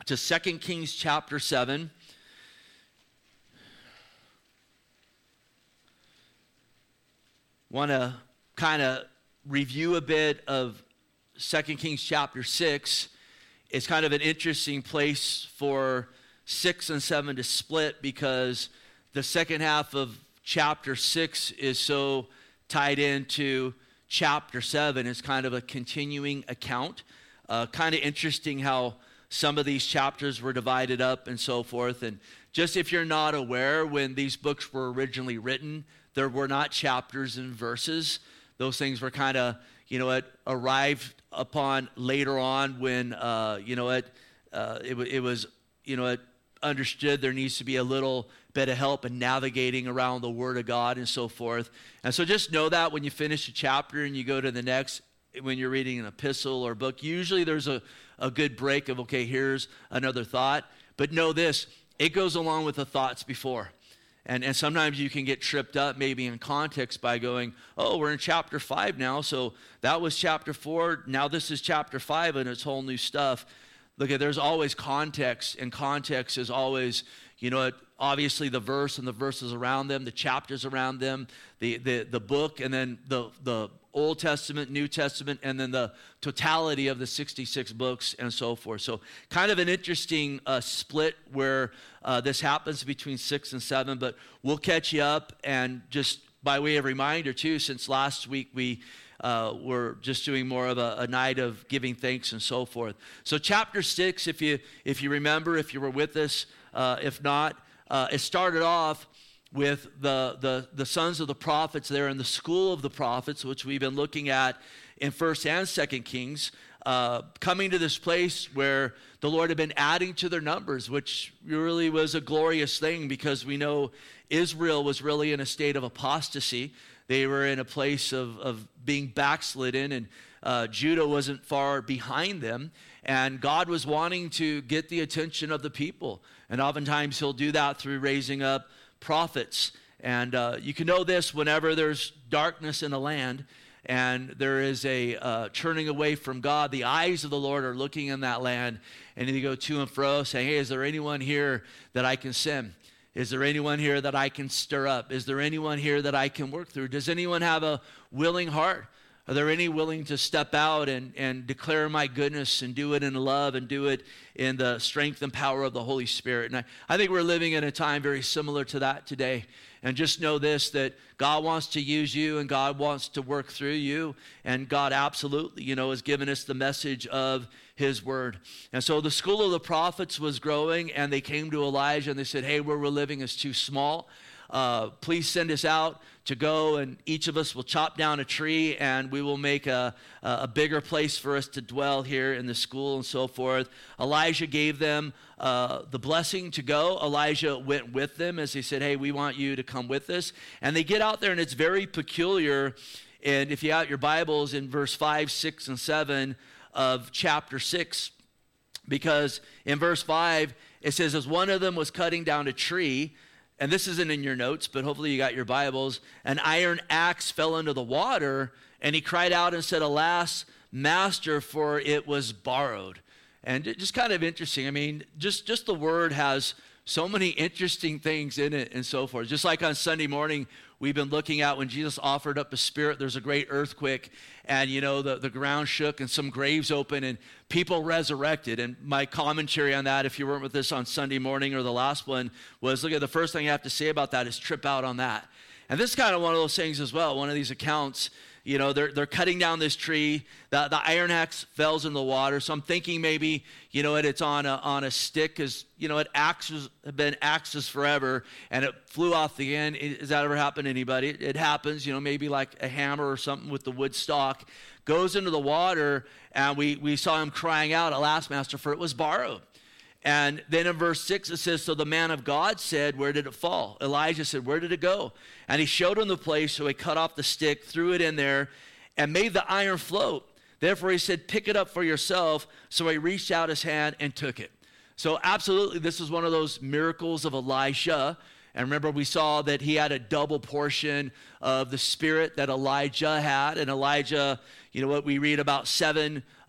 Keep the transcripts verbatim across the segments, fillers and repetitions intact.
to Second Kings chapter seven. Want to kind of review a bit of Second Kings chapter six. It's kind of an interesting place for six and seven to split because the second half of chapter six is so tied into chapter seven. It's kind of a continuing account. Uh, kind of interesting how some of these chapters were divided up and so forth. And just if you're not aware, when these books were originally written, there were not chapters and verses. Those things were kind of, you know, it arrived upon later on when, uh, you know, it, uh, it, it was, you know, it understood there needs to be a little bit of help in navigating around the Word of God and so forth. And so just know that when you finish a chapter and you go to the next, when you're reading an epistle or book, usually there's a, a good break of, okay, here's another thought. But know this, it goes along with the thoughts before. And and sometimes you can get tripped up maybe in context by going, oh, we're in chapter five now, so that was chapter four, now this is chapter five, and it's whole new stuff. Look, there's always context, and context is always, you know, obviously the verse and the verses around them, the chapters around them, the the, the book, and then the, the Old Testament, New Testament, and then the totality of the sixty-six books and so forth. So kind of an interesting uh, split where uh, this happens between six and seven, but we'll catch you up. And just by way of reminder too, since last week we uh, were just doing more of a, a night of giving thanks and so forth. So chapter six, if you if you remember, if you were with us, uh, if not, uh, it started off with the, the, the sons of the prophets there in the school of the prophets, which we've been looking at in First and Second Kings, uh, coming to this place where the Lord had been adding to their numbers, which really was a glorious thing because we know Israel was really in a state of apostasy. They were in a place of, of being backslidden, and uh, Judah wasn't far behind them. And God was wanting to get the attention of the people. And oftentimes he'll do that through raising up prophets. And uh, you can know this whenever there's darkness in the land and there is a uh, turning away from God, the eyes of the Lord are looking in that land, and they go to and fro saying, hey, is there anyone here that I can send? Is there anyone here that I can stir up? Is there anyone here that I can work through? Does anyone have a willing heart? Are there any willing to step out and, and declare my goodness and do it in love and do it in the strength and power of the Holy Spirit? And I, I think we're living in a time very similar to that today. And just know this, that God wants to use you and God wants to work through you. And God absolutely, you know, has given us the message of his word. And so the school of the prophets was growing, and they came to Elijah and they said, hey, where we're living is too small. Uh, please send us out to go, and each of us will chop down a tree, and we will make a, a bigger place for us to dwell here in the school and so forth. Elijah gave them uh, the blessing to go. Elijah went with them as they said, hey, we want you to come with us. And they get out there, and it's very peculiar. And if you have your Bibles, in verse five, six, and seven of chapter six, because in verse five, it says, as one of them was cutting down a tree, and this isn't in your notes, but hopefully you got your Bibles, an iron axe fell into the water, and he cried out and said, alas, master, for it was borrowed. And it, just kind of interesting. I mean, just, just the word has so many interesting things in it and so forth. Just like on Sunday morning, we've been looking at when Jesus offered up his spirit, there's a great earthquake, and, you know, the, the ground shook and some graves opened and people resurrected. And my commentary on that, if you weren't with us on Sunday morning or the last one, was, look at the first thing I have to say about that is trip out on that. And this is kind of one of those things as well, one of these accounts. You know, they're they're cutting down this tree. The, the iron axe falls in the water. So I'm thinking maybe, you know, it, it's on a on a stick, because, you know, it axes have been axes forever, and it flew off the end. Has that ever happened to anybody? It, it happens, you know, maybe like a hammer or something with the wood stock. Goes into the water, and we, we saw him crying out, alas, master, for it was borrowed. And then in verse six, it says, so the man of God said, where did it fall? Elijah said, where did it go? And he showed him the place, so he cut off the stick, threw it in there, and made the iron float. Therefore he said, pick it up for yourself. So he reached out his hand and took it. So absolutely, this is one of those miracles of Elisha. And remember, we saw that he had a double portion of the spirit that Elijah had. And Elijah, you know what, we read about seven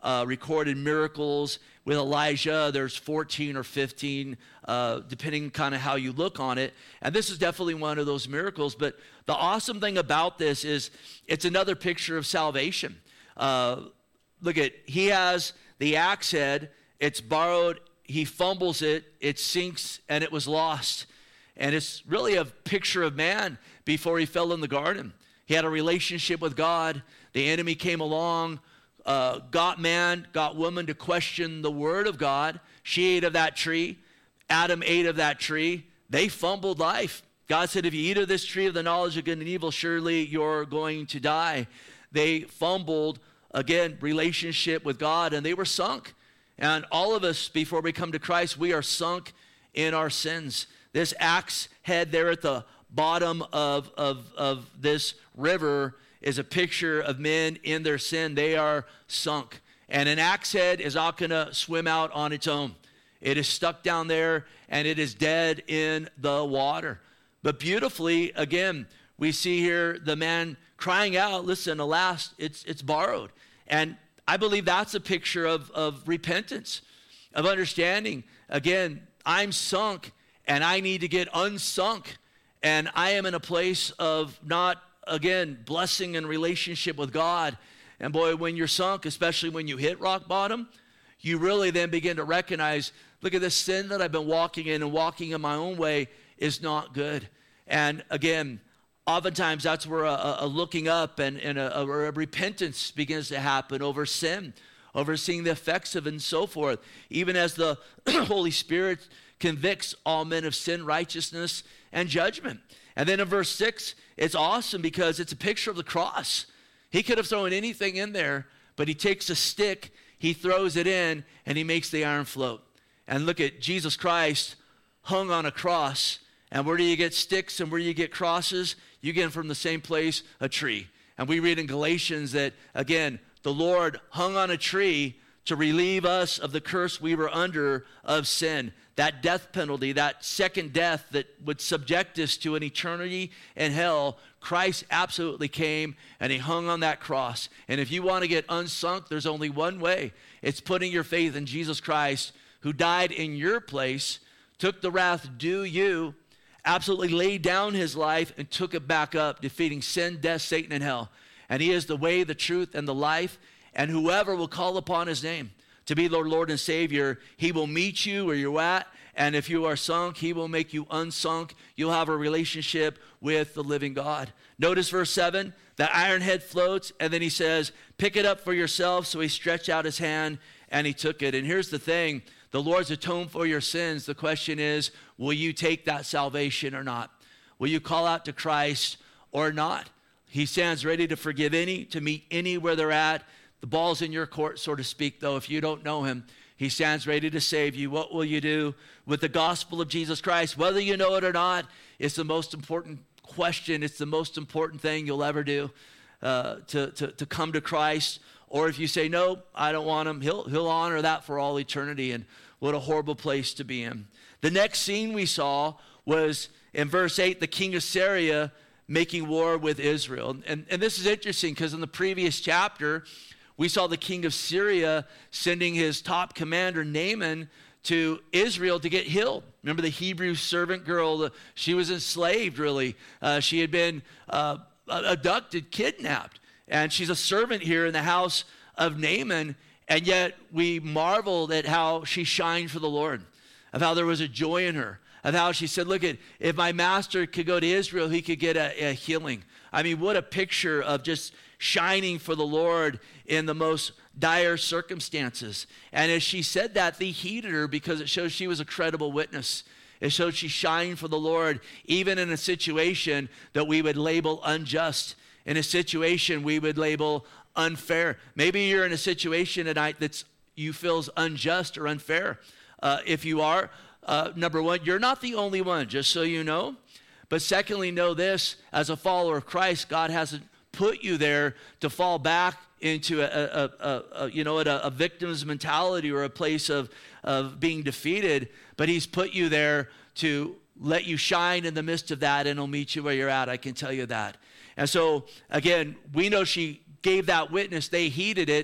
uh, recorded miracles. With Elijah, there's fourteen or fifteen, uh, depending kind of how you look on it. And this is definitely one of those miracles. But the awesome thing about this is it's another picture of salvation. Uh, look at, he has the axe head. It's borrowed. He fumbles it. It sinks, and it was lost. And it's really a picture of man before he fell in the garden. He had a relationship with God. The enemy came along, Uh, got man, got woman to question the word of God. She ate of that tree. Adam ate of that tree. They fumbled life. God said, if you eat of this tree of the knowledge of good and evil, surely you're going to die. They fumbled, again, relationship with God, and they were sunk. And all of us, before we come to Christ, we are sunk in our sins. This axe head there at the bottom of, of, of this river is a picture of men in their sin. They are sunk. And an axe head is not going to swim out on its own. It is stuck down there, and it is dead in the water. But beautifully, again, we see here the man crying out, listen, alas, it's, it's borrowed. And I believe that's a picture of, of repentance, of understanding. Again, I'm sunk, and I need to get unsunk. And I am in a place of not again, blessing and relationship with God. And boy, when you're sunk, especially when you hit rock bottom, you really then begin to recognize, look at this sin that I've been walking in and walking in my own way is not good. And again, oftentimes that's where a, a looking up and, and a, a, a repentance begins to happen over sin, over seeing the effects of it and so forth. Even as the Holy Spirit convicts all men of sin, righteousness, and judgment. And then in verse six, it's awesome because it's a picture of the cross. He could have thrown anything in there, but he takes a stick, he throws it in, and he makes the iron float. And look at Jesus Christ hung on a cross. And where do you get sticks and where do you get crosses? You get them from the same place, a tree. And we read in Galatians that, again, the Lord hung on a tree to relieve us of the curse we were under of sin. That death penalty, that second death that would subject us to an eternity in hell, Christ absolutely came and he hung on that cross. And if you want to get unsunk, there's only one way. It's putting your faith in Jesus Christ, who died in your place, took the wrath due you, absolutely laid down his life and took it back up, defeating sin, death, Satan, and hell. And he is the way, the truth, and the life. And whoever will call upon his name to be Lord, Lord, and Savior, he will meet you where you're at. And if you are sunk, he will make you unsunk. You'll have a relationship with the living God. Notice verse seven, the iron head floats, and then he says, pick it up for yourself. So he stretched out his hand and he took it. And here's the thing, the Lord's atoned for your sins. The question is, will you take that salvation or not? Will you call out to Christ or not? He stands ready to forgive any, to meet any where they're at. The ball's in your court, so to speak, though. If you don't know him, he stands ready to save you. What will you do with the gospel of Jesus Christ? Whether you know it or not, it's the most important question. It's the most important thing you'll ever do, uh, to, to, to come to Christ. Or if you say, no, I don't want him, he'll, he'll honor that for all eternity. And what a horrible place to be in. The next scene we saw was in verse eight, the king of Syria making war with Israel. And, and this is interesting because in the previous chapter, we saw the king of Syria sending his top commander, Naaman, to Israel to get healed. Remember the Hebrew servant girl? The, she was enslaved, really. Uh, she had been uh, abducted, kidnapped. And she's a servant here in the house of Naaman. And yet we marveled at how she shined for the Lord, of how there was a joy in her, of how she said, look, at if my master could go to Israel, he could get a, a healing. I mean, what a picture of just shining for the Lord in the most dire circumstances. And as she said that, they heeded her because it shows she was a credible witness. It showed she shined for the Lord, even in a situation that we would label unjust, in a situation we would label unfair. Maybe you're in a situation tonight that's you feels unjust or unfair. Uh, if you are, uh, number one, you're not the only one, just so you know. But secondly, know this, as a follower of Christ, God hasn't put you there to fall back into a, a, a, a you know, a, a victim's mentality or a place of, of being defeated, but he's put you there to let you shine in the midst of that, and he'll meet you where you're at. I can tell you that. And so, again, we know she gave that witness. They heeded it.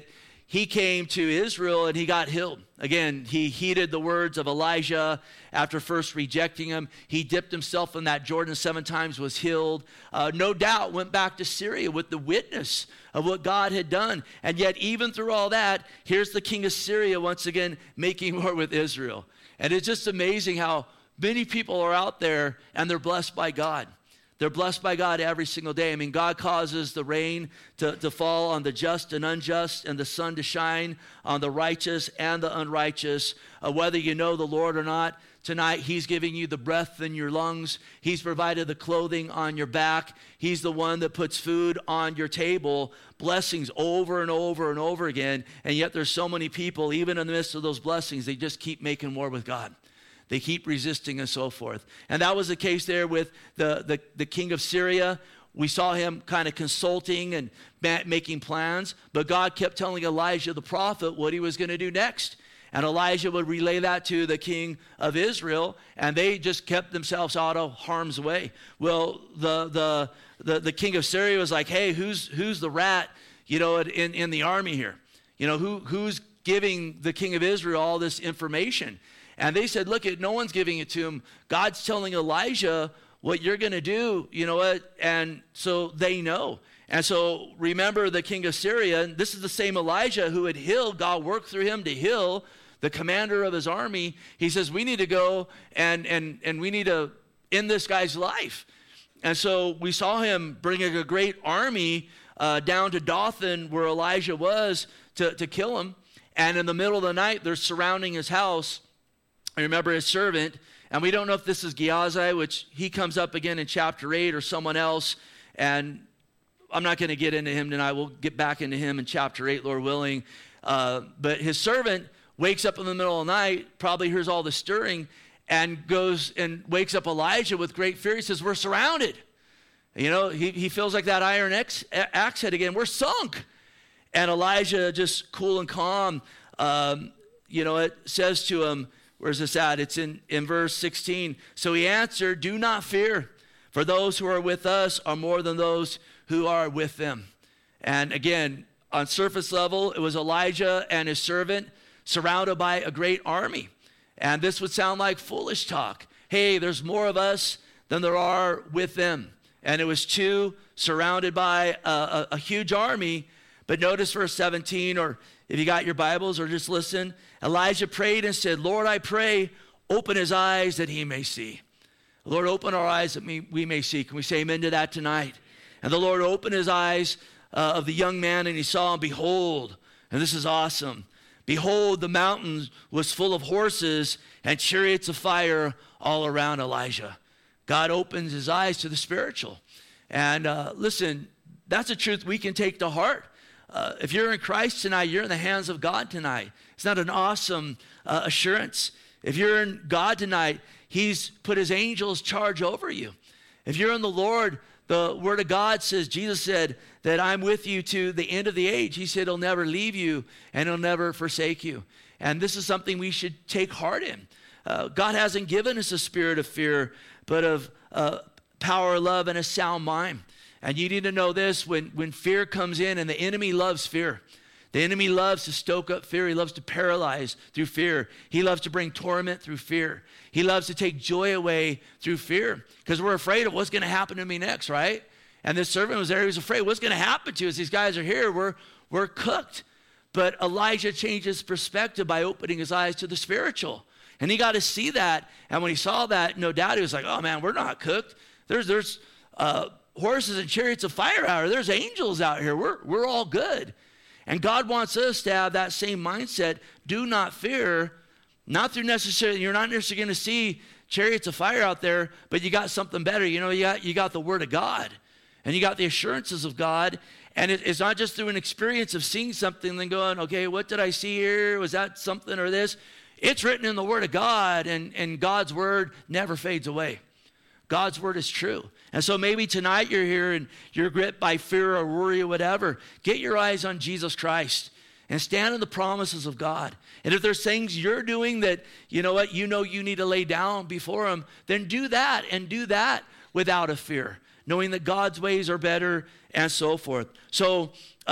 he came to Israel and he got healed. Again, he heeded the words of Elijah after first rejecting him. He dipped himself in that Jordan seven times, was healed. Uh, no doubt went back to Syria with the witness of what God had done. And yet even through all that, here's the king of Syria once again making war with Israel. And it's just amazing how many people are out there and they're blessed by God. They're blessed by God every single day. I mean, God causes the rain to, to fall on the just and unjust and the sun to shine on the righteous and the unrighteous. Uh, whether you know the Lord or not, tonight he's giving you the breath in your lungs. He's provided the clothing on your back. He's the one that puts food on your table. Blessings over and over and over again. And yet there's so many people, even in the midst of those blessings, they just keep making war with God. They keep resisting and so forth. And that was the case there with the, the, the king of Syria. We saw him kind of consulting and making plans, but God kept telling Elijah the prophet what he was going to do next. And Elijah would relay that to the king of Israel, and they just kept themselves out of harm's way. Well, the the the, the king of Syria was like, hey, who's who's the rat, you know, in, in the army here? You know, who who's giving the king of Israel all this information? And they said, look, no one's giving it to him. God's telling Elijah what you're going to do, you know what? And so they know. And so remember the king of Syria, and this is the same Elijah who had healed. God worked through him to heal the commander of his army. He says, we need to go and, and, and we need to end this guy's life. And so we saw him bringing a great army uh, down to Dothan where Elijah was to, to kill him. And in the middle of the night, they're surrounding his house. I remember his servant, and we don't know if this is Gehazi, which he comes up again in chapter eight, or someone else, and I'm not going to get into him tonight. We'll get back into him in chapter eight, Lord willing. Uh, but his servant wakes up in the middle of the night, probably hears all the stirring, and goes and wakes up Elijah with great fear. He says, we're surrounded. You know, he, he feels like that iron axe, axe head again. We're sunk. And Elijah, just cool and calm, um, you know, it says to him, where's this at? It's in, in verse sixteen. So he answered, do not fear, for those who are with us are more than those who are with them. And again, on surface level, it was Elijah and his servant surrounded by a great army. And this would sound like foolish talk. Hey, there's more of us than there are with them. And it was two surrounded by a, a, a huge army. But notice verse seventeen, or if you got your Bibles or just listen, Elijah prayed and said, Lord, I pray, open his eyes that he may see. Lord, open our eyes that we may see. Can we say amen to that tonight? And the Lord opened his eyes uh, of the young man, and he saw, and behold, and this is awesome, behold, the mountain was full of horses and chariots of fire all around Elijah. God opens his eyes to the spiritual. And uh, listen, that's a truth we can take to heart. Uh, if you're in Christ tonight, you're in the hands of God tonight. It's not an awesome uh, assurance. If you're in God tonight, he's put his angels charge over you. If you're in the Lord, the word of God says, Jesus said that I'm with you to the end of the age. He said he'll never leave you and he'll never forsake you. And this is something we should take heart in. Uh, God hasn't given us a spirit of fear, but of uh, power, love, and a sound mind. And you need to know this, when, when fear comes in, and the enemy loves fear. The enemy loves to stoke up fear. He loves to paralyze through fear. He loves to bring torment through fear. He loves to take joy away through fear, because we're afraid of what's going to happen to me next, right? And this servant was there. He was afraid, what's going to happen to us? These guys are here. We're, we're cooked. But Elijah changed his perspective by opening his eyes to the spiritual. And he got to see that. And when he saw that, no doubt he was like, oh man, we're not cooked. There's, there's uh, horses and chariots of fire out here. There's angels out here. We're, we're all good. And God wants us to have that same mindset. Do not fear, not through necessarily, you're not necessarily going to see chariots of fire out there, but you got something better. You know, you got, you got the word of God, and you got the assurances of God. And it, it's not just through an experience of seeing something and then going, okay, what did I see here? Was that something or this? It's written in the word of God, and, and God's word never fades away. God's word is true. And so maybe tonight you're here and you're gripped by fear or worry or whatever. Get your eyes on Jesus Christ and stand in the promises of God. And if there's things you're doing that, you know what, you know you need to lay down before him, then do that, and do that without a fear, knowing that God's ways are better and so forth. So uh,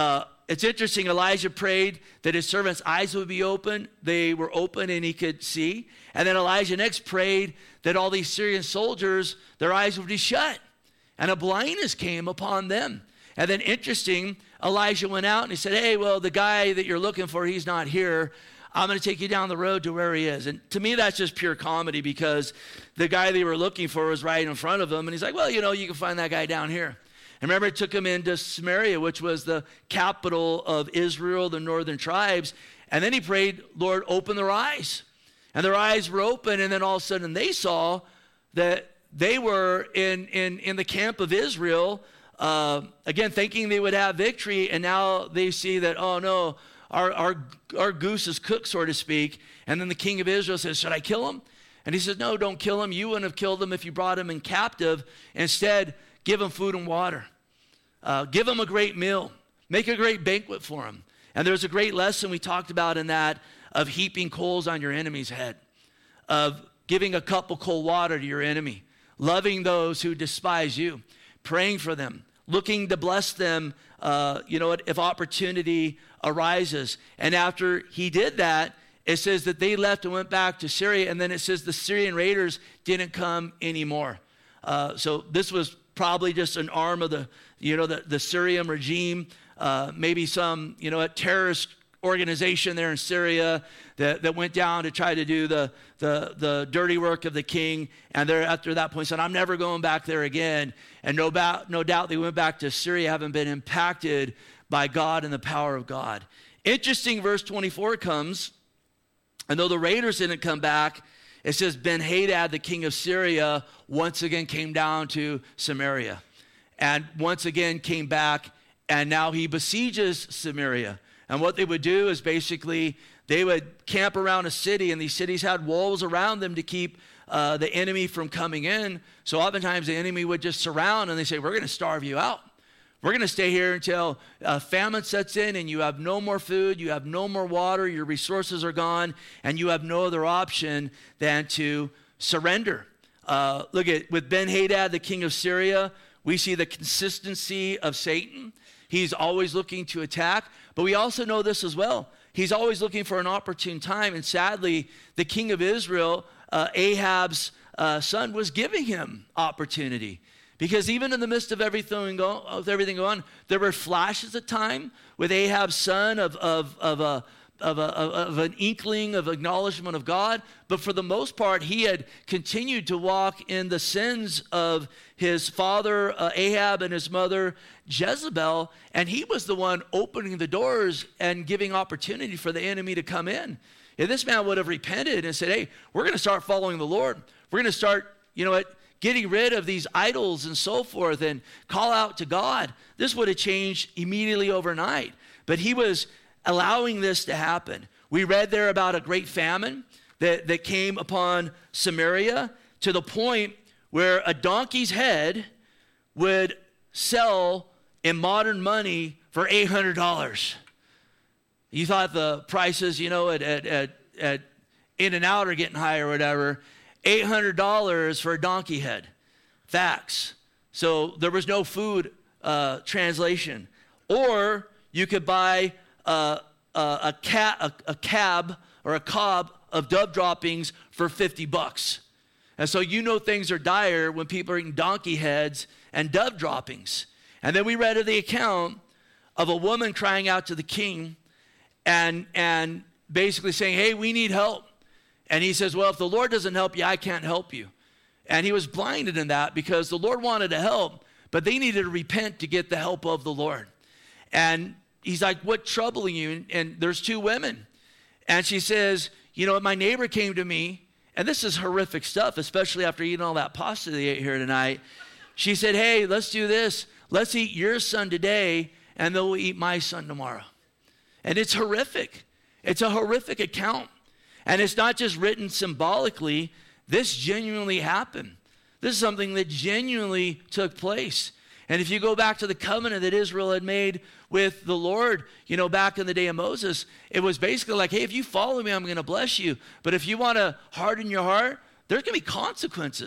it's interesting, Elijah prayed that his servant's eyes would be open. They were open and he could see. And then Elijah next prayed that all these Syrian soldiers, their eyes would be shut. And a blindness came upon them. And then interesting, Elijah went out and he said, hey, well, the guy that you're looking for, he's not here. I'm going to take you down the road to where he is. And to me, that's just pure comedy because the guy they were looking for was right in front of him. And he's like, well, you know, you can find that guy down here. And remember, it took him into Samaria, which was the capital of Israel, the northern tribes. And then he prayed, Lord, open their eyes. And their eyes were open. And then all of a sudden they saw that they were in, in, in the camp of Israel, uh, again, thinking they would have victory. And now they see that, oh, no, Our, our, our goose is cooked, so to speak. And then the king of Israel says, should I kill him? And he says, no, don't kill him. You wouldn't have killed him if you brought him in captive. Instead, give him food and water. Uh, give him a great meal. Make a great banquet for him. And there's a great lesson we talked about in that of heaping coals on your enemy's head, of giving a cup of cold water to your enemy, loving those who despise you, praying for them, looking to bless them, uh, you know, if opportunity arises. And after he did that, it says that they left and went back to Syria. And then it says the Syrian raiders didn't come anymore. Uh, so this was probably just an arm of the, you know, the, the Syrian regime, uh, maybe some, you know, a terrorist organization there in Syria that, that went down to try to do the, the, the dirty work of the king. And they're after that point said, I'm never going back there again. And no, ba- no doubt they went back to Syria, having been impacted by God and the power of God. Interesting, verse twenty-four comes, and though the raiders didn't come back, it says Ben-Hadad, the king of Syria, once again came down to Samaria. And once again came back, and now he besieges Samaria. And what they would do is basically they would camp around a city, and these cities had walls around them to keep uh, the enemy from coming in. So oftentimes the enemy would just surround, and they say, we're going to starve you out. We're going to stay here until uh, famine sets in and you have no more food, you have no more water, your resources are gone, and you have no other option than to surrender. Uh, look at, with Ben-Hadad, the king of Syria, we see the consistency of Satan. He's always looking to attack, but we also know this as well. He's always looking for an opportune time, and sadly, the king of Israel, uh, Ahab's uh, son, was giving him opportunity. Because even in the midst of everything, go, of everything going on, there were flashes of time with Ahab's son of, of, of, a, of, a, of an inkling of acknowledgement of God. But for the most part, he had continued to walk in the sins of his father uh, Ahab and his mother Jezebel. And he was the one opening the doors and giving opportunity for the enemy to come in. If this man would have repented and said, hey, we're going to start following the Lord. We're going to start, you know what, getting rid of these idols and so forth and call out to God, this would have changed immediately overnight. But he was allowing this to happen. We read there about a great famine that, that came upon Samaria to the point where a donkey's head would sell in modern money for eight hundred dollars. You thought the prices, you know, at, at, at, at In-N-Out are getting high or whatever. eight hundred dollars for a donkey head. Facts. So there was no food uh, translation. Or you could buy uh, a, a, cat, a, a cab or a cob of dove droppings for fifty bucks. And so you know things are dire when people are eating donkey heads and dove droppings. And then we read of the account of a woman crying out to the king and, and basically saying, hey, we need help. And he says, well, if the Lord doesn't help you, I can't help you. And he was blinded in that because the Lord wanted to help, but they needed to repent to get the help of the Lord. And he's like, what's troubling you? And there's two women. And she says, you know, my neighbor came to me, and this is horrific stuff, especially after eating all that pasta they ate here tonight. She said, hey, let's do this. Let's eat your son today, and then we'll eat my son tomorrow. And it's horrific. It's a horrific account. And it's not just written symbolically. This genuinely happened. This is something that genuinely took place. And if you go back to the covenant that Israel had made with the Lord, you know, back in the day of Moses, it was basically like, hey, if you follow me, I'm going to bless you. But if you want to harden your heart, there's going to be consequences.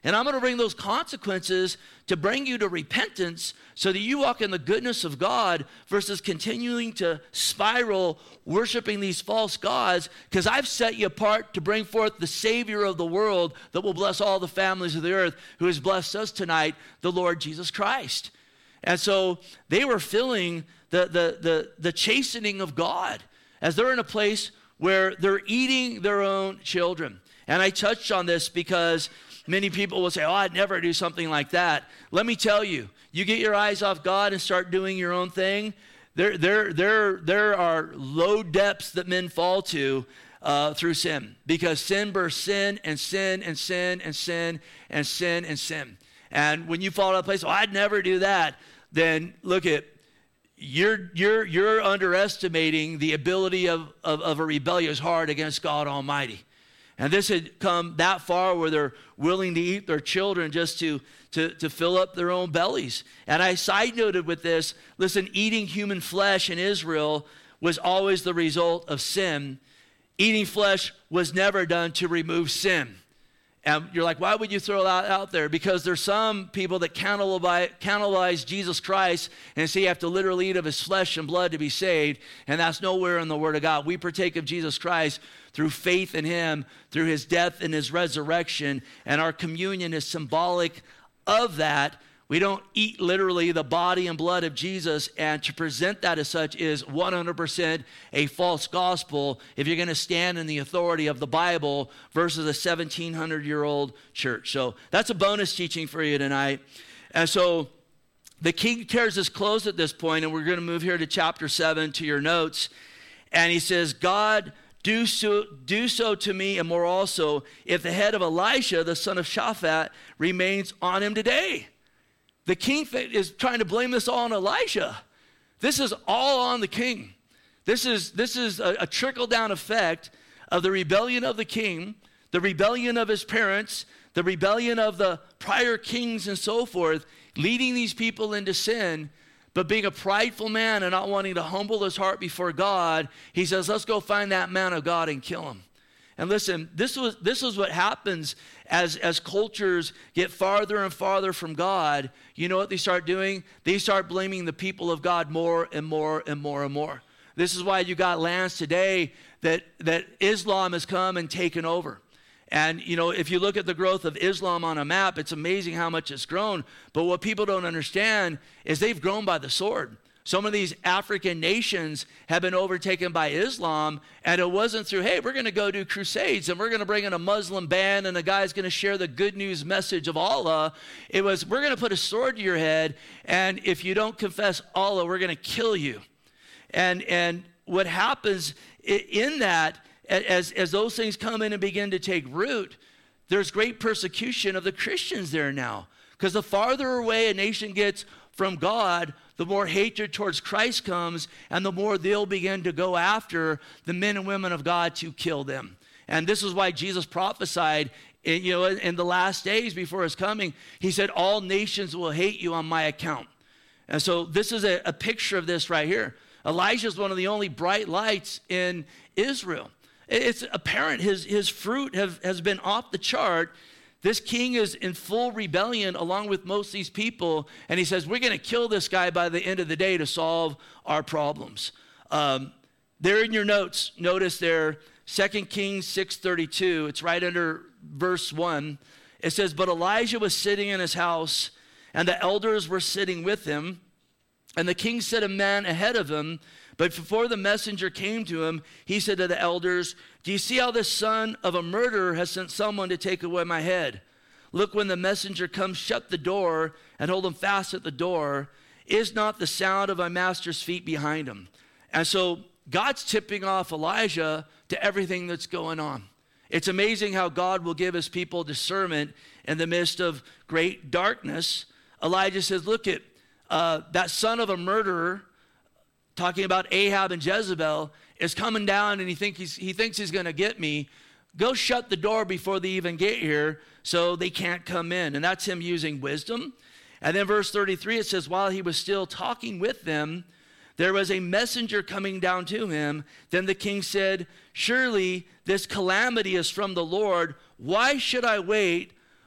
And I'm going to bring those consequences to bring you to repentance so that you walk in the goodness of God versus continuing to spiral worshiping these false gods, because I've set you apart to bring forth the Savior of the world that will bless all the families of the earth, who has blessed us tonight, the Lord Jesus Christ. And so they were feeling the, the, the, the chastening of God as they're in a place where they're eating their own children. And I touched on this because many people will say, oh, I'd never do something like that. Let me tell you, you get your eyes off God and start doing your own thing, there, there, there, there are low depths that men fall to uh, through sin. Because sin bursts sin and sin and sin and sin and sin and sin. And when you fall to a place, oh, I'd never do that, then look at, you're, you're, you're underestimating the ability of, of, of a rebellious heart against God Almighty. And this had come that far where they're willing to eat their children just to, to, to fill up their own bellies. And I side noted with this, listen, eating human flesh in Israel was always the result of sin. Eating flesh was never done to remove sin. And you're like, why would you throw that out there? Because there's some people that cannibalize, cannibalize Jesus Christ and say you have to literally eat of his flesh and blood to be saved. And that's nowhere in the Word of God. We partake of Jesus Christ through faith in him, through his death and his resurrection. And our communion is symbolic of that. We don't eat literally the body and blood of Jesus, and to present that as such is one hundred percent a false gospel if you're going to stand in the authority of the Bible versus a seventeen hundred year old church. So that's a bonus teaching for you tonight. And so the king tears his clothes at this point, and we're going to move here to chapter seven to your notes. And he says, God, do so, do so to me and more also, if the head of Elisha, the son of Shaphat, remains on him today. The king is trying to blame this all on Elisha. This is all on the king. This is, this is a, a trickle-down effect of the rebellion of the king, the rebellion of his parents, the rebellion of the prior kings and so forth, leading these people into sin. But being a prideful man and not wanting to humble his heart before God, he says, let's go find that man of God and kill him. And listen, this was this is what happens as, as cultures get farther and farther from God. You know what they start doing? They start blaming the people of God more and more and more and more. This is why you got lands today that, that Islam has come and taken over. And, you know, if you look at the growth of Islam on a map, it's amazing how much it's grown. But what people don't understand is they've grown by the sword. Some of these African nations have been overtaken by Islam, and it wasn't through, hey, we're going to go do crusades, and we're going to bring in a Muslim band, and a guy's going to share the good news message of Allah. It was, we're going to put a sword to your head, and if you don't confess Allah, we're going to kill you. And, and what happens in that, as, as those things come in and begin to take root, there's great persecution of the Christians there now. Because the farther away a nation gets from God, the more hatred towards Christ comes, and the more they'll begin to go after the men and women of God to kill them. And this is why Jesus prophesied, in, you know, in the last days before his coming, he said, all nations will hate you on my account. And so this is a, a picture of this right here. Elijah is one of the only bright lights in Israel. It's apparent his, his fruit have, has been off the chart. This king is in full rebellion along with most of these people, and he says, we're going to kill this guy by the end of the day to solve our problems. Um, there in your notes, notice there, Second Kings six thirty-two, it's right under verse one. It says, but Elijah was sitting in his house, and the elders were sitting with him, and the king sent a man ahead of him. But before the messenger came to him, he said to the elders, do you see how this son of a murderer has sent someone to take away my head? Look, when the messenger comes, shut the door and hold him fast at the door. Is not the sound of my master's feet behind him? And so God's tipping off Elijah to everything that's going on. It's amazing how God will give his people discernment in the midst of great darkness. Elijah says, look at uh, that son of a murderer, talking about Ahab and Jezebel, is coming down, and he, think he's, he thinks he's going to get me. Go shut the door before they even get here so they can't come in. And that's him using wisdom. And then verse thirty-three, it says, while he was still talking with them, there was a messenger coming down to him. Then the king said, surely this calamity is from the Lord. Why should I wait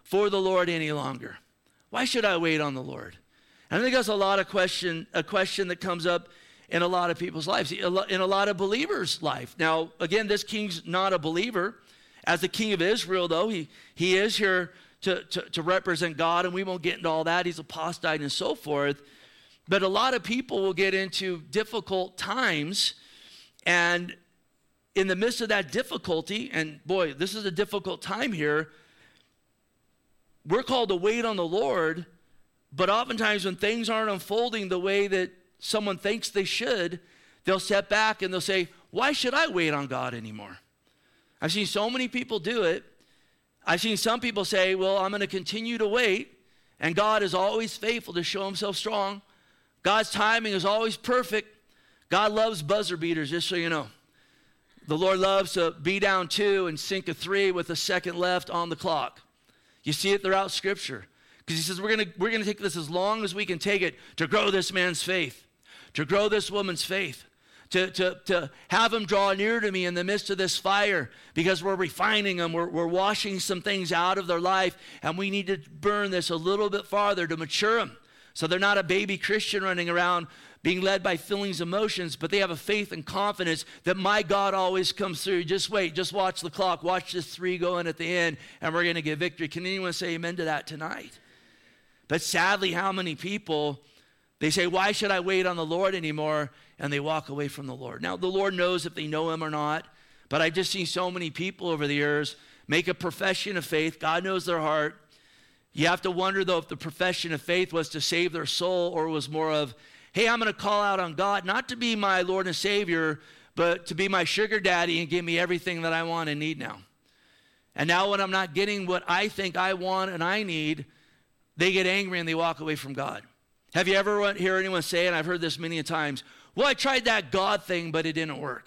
for the Lord any longer? Why should I wait on the Lord? And I think that's a lot of question, a question that comes up in a lot of people's lives, in a lot of believers' life. Now, again, this king's not a believer. As the king of Israel, though, he, he is here to, to, to represent God, and we won't get into all that. He's apostate and so forth. But a lot of people will get into difficult times, and in the midst of that difficulty, and boy, this is a difficult time here, we're called to wait on the Lord, but oftentimes when things aren't unfolding the way that someone thinks they should, they'll step back and they'll say, why should I wait on God anymore? I've seen so many people do it. I've seen some people say, well, I'm going to continue to wait, and God is always faithful to show himself strong. God's timing is always perfect. God loves buzzer beaters, just so you know. The Lord loves to be down two and sink a three with a second left on the clock. You see it throughout Scripture. Because he says, we're going we're going to take this as long as we can take it to grow this man's faith, to grow this woman's faith, to, to, to have them draw near to me in the midst of this fire, because we're refining them, we're, we're washing some things out of their life, and we need to burn this a little bit farther to mature them. So they're not a baby Christian running around being led by feelings, emotions, but they have a faith and confidence that my God always comes through. Just wait, just watch the clock, watch this three go in at the end, and we're going to get victory. Can anyone say amen to that tonight? But sadly, how many people, they say, why should I wait on the Lord anymore? And they walk away from the Lord. Now, the Lord knows if they know him or not, but I've just seen so many people over the years make a profession of faith. God knows their heart. You have to wonder, though, if the profession of faith was to save their soul, or was more of, hey, I'm going to call out on God, not to be my Lord and Savior, but to be my sugar daddy and give me everything that I want and need now. And now when I'm not getting what I think I want and I need, they get angry and they walk away from God. Have you ever heard anyone say, and I've heard this many times, well, I tried that God thing, but it didn't work.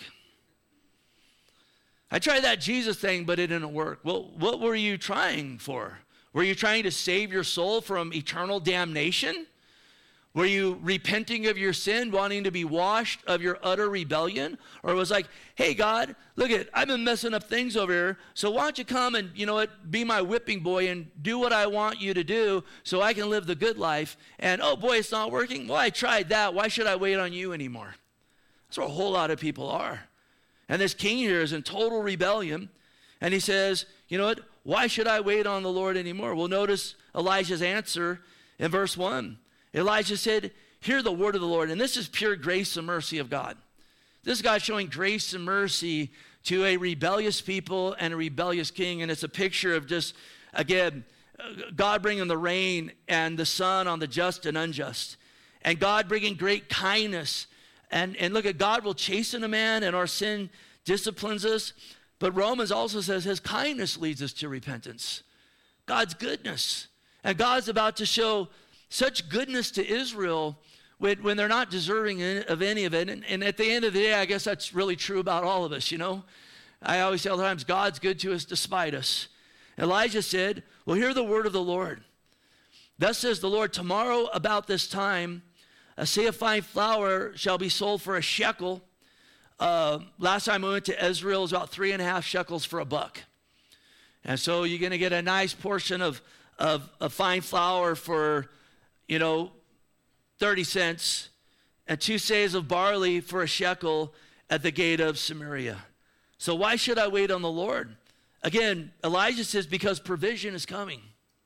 I tried that Jesus thing, but it didn't work. Well, what were you trying for? Were you trying to save your soul from eternal damnation? Were you repenting of your sin, wanting to be washed of your utter rebellion? Or it was like, hey, God, look at, I've been messing up things over here, so why don't you come and, you know what, be my whipping boy and do what I want you to do so I can live the good life. And, oh, boy, it's not working. Well, I tried that. Why should I wait on you anymore? That's what a whole lot of people are. And this king here is in total rebellion. And he says, you know what, why should I wait on the Lord anymore? Well, notice Elijah's answer in verse one. Elijah said, hear the word of the Lord. And this is pure grace and mercy of God. This God showing grace and mercy to a rebellious people and a rebellious king. And it's a picture of just, again, God bringing the rain and the sun on the just and unjust. And God bringing great kindness. And, and look at, God will chasten a man, and our sin disciplines us. But Romans also says his kindness leads us to repentance. God's goodness. And God's about to show such goodness to Israel when, when they're not deserving of any of it. And, and at the end of the day, I guess that's really true about all of us, you know. I always tell times, God's good to us despite us. Elijah said, well, hear the word of the Lord. Thus says the Lord, tomorrow about this time, a seah of fine flour shall be sold for a shekel. Uh, last time I went to Israel, it was about three and a half shekels for a buck. And so you're going to get a nice portion of, of, of fine flour for, you know, thirty cents, and two seahs of barley for a shekel at the gate of Samaria. So why should I wait on the Lord? Again, Elijah says, because provision is coming.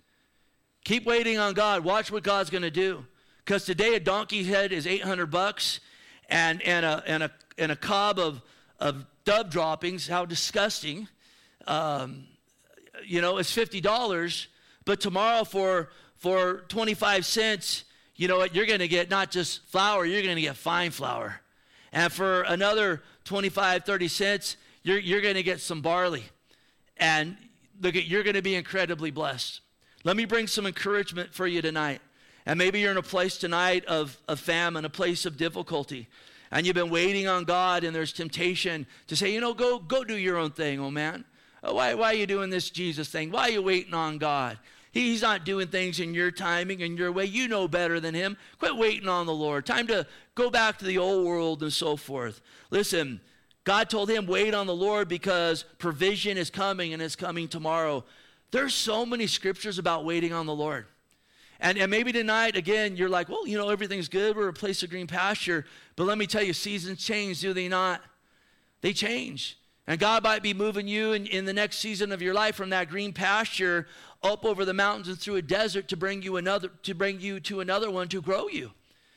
Keep waiting on God. Watch what God's going to do. Because today a donkey's head is eight hundred bucks, and, and, a, and, a, and a cob of, of dove droppings, how disgusting, um, you know, it's fifty dollars. But tomorrow for, for twenty-five cents, you know what, you're going to get not just flour, you're going to get fine flour. And for another twenty-five, thirty cents, you're, you're going to get some barley. And look, at, you're going to be incredibly blessed. Let me bring some encouragement for you tonight. And maybe you're in a place tonight of, of famine, a place of difficulty. And you've been waiting on God, and there's temptation to say, you know, go go do your own thing, oh man. Oh, why, why are you doing this Jesus thing? Why are you waiting on God? He's not doing things in your timing and your way. You know better than him. Quit waiting on the Lord. Time to go back to the old world and so forth. Listen, God told him, wait on the Lord because provision is coming, and it's coming tomorrow. There's so many scriptures about waiting on the Lord. And, and maybe tonight, again, you're like, well, you know, everything's good. We're a place of green pasture. But let me tell you, seasons change, do they not? They change. And God might be moving you in, in the next season of your life from that green pasture up over the mountains and through a desert to bring you another, to bring you to another one to grow you.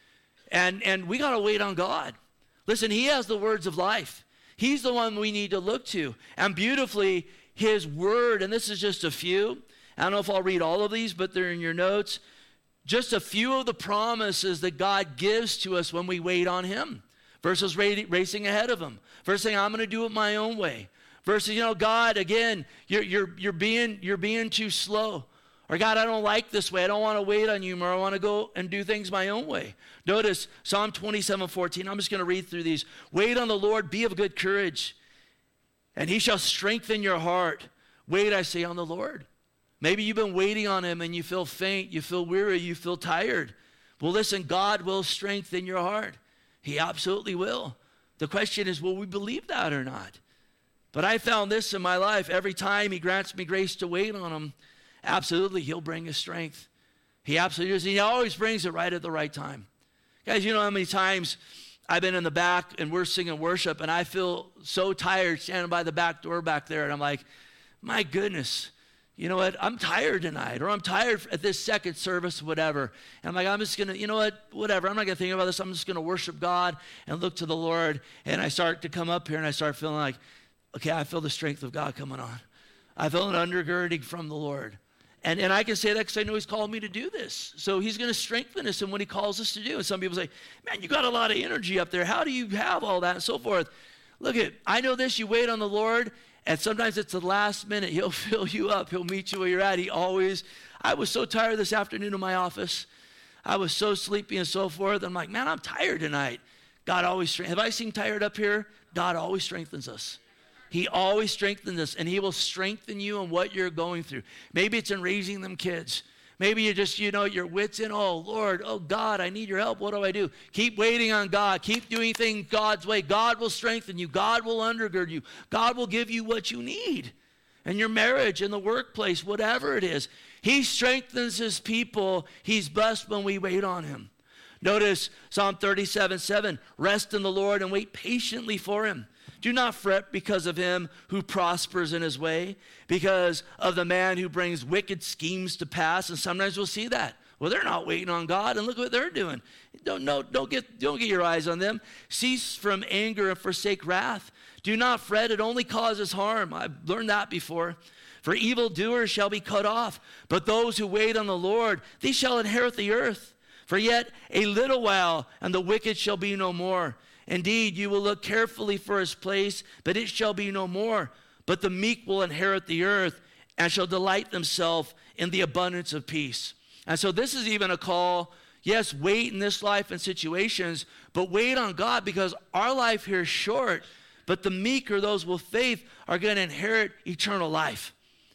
And, and we got to wait on God. Listen, he has the words of life. He's the one we need to look to. And beautifully, his word, and this is just a few. I don't know if I'll read all of these, but they're in your notes. Just a few of the promises that God gives to us when we wait on him. Versus racing ahead of him. Versus saying, I'm going to do it my own way. Versus, you know, God, again, you're, you're, you're, being, you're being too slow. Or God, I don't like this way. I don't want to wait on you more. I want to go and do things my own way. Notice Psalm twenty-seven fourteen. I'm just going to read through these. Wait on the Lord, be of good courage, and he shall strengthen your heart. Wait, I say, on the Lord. Maybe you've been waiting on him and you feel faint, you feel weary, you feel tired. Well, listen, God will strengthen your heart. He absolutely will. The question is, will we believe that or not? But I found this in my life. Every time he grants me grace to wait on him, absolutely, he'll bring his strength. He absolutely does. He always brings it right at the right time. Guys, you know how many times I've been in the back and we're singing worship and I feel so tired standing by the back door back there. And I'm like, my goodness, you know what? I'm tired tonight, or I'm tired at this second service, whatever. And I'm like, I'm just going to, you know what? Whatever. I'm not going to think about this. I'm just going to worship God and look to the Lord. And I start to come up here and I start feeling like, okay, I feel the strength of God coming on. I feel an undergirding from the Lord. And, and I can say that because I know he's called me to do this. So he's going to strengthen us in what he calls us to do. And some people say, man, you got a lot of energy up there. How do you have all that and so forth? Look at, I know this, you wait on the Lord, and sometimes it's the last minute. He'll fill you up. He'll meet you where you're at. He always, I was so tired this afternoon in my office. I was so sleepy and so forth. I'm like, man, I'm tired tonight. God always strengthens. Have I seen tired up here? God always strengthens us. He always strengthens us, and he will strengthen you in what you're going through. Maybe it's in raising them kids. Maybe you just, you know, your wits in, oh, Lord, oh, God, I need your help. What do I do? Keep waiting on God. Keep doing things God's way. God will strengthen you. God will undergird you. God will give you what you need in your marriage, in the workplace, whatever it is. He strengthens his people. He's blessed when we wait on him. Notice Psalm thirty-seven seven, rest in the Lord and wait patiently for him. Do not fret because of him who prospers in his way, because of the man who brings wicked schemes to pass. And sometimes we'll see that. Well, they're not waiting on God, and look what they're doing. Don't, no, don't, get, don't get your eyes on them. Cease from anger and forsake wrath. Do not fret. It only causes harm. I've learned that before. For evildoers shall be cut off, but those who wait on the Lord, they shall inherit the earth. For yet a little while, and the wicked shall be no more. Indeed, you will look carefully for his place, but it shall be no more. But the meek will inherit the earth and shall delight themselves in the abundance of peace. And so this is even a call, yes, wait in this life and situations, but wait on God, because our life here is short, but the meek, or those with faith, are going to inherit eternal life.